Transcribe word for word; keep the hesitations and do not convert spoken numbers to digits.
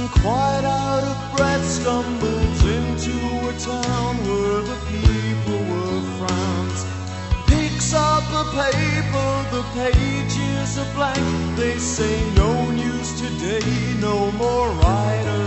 quite out of breath, stumbles into a town where the people were frowns. Picks up a paper, the pages are blank. They say no news today, no more riders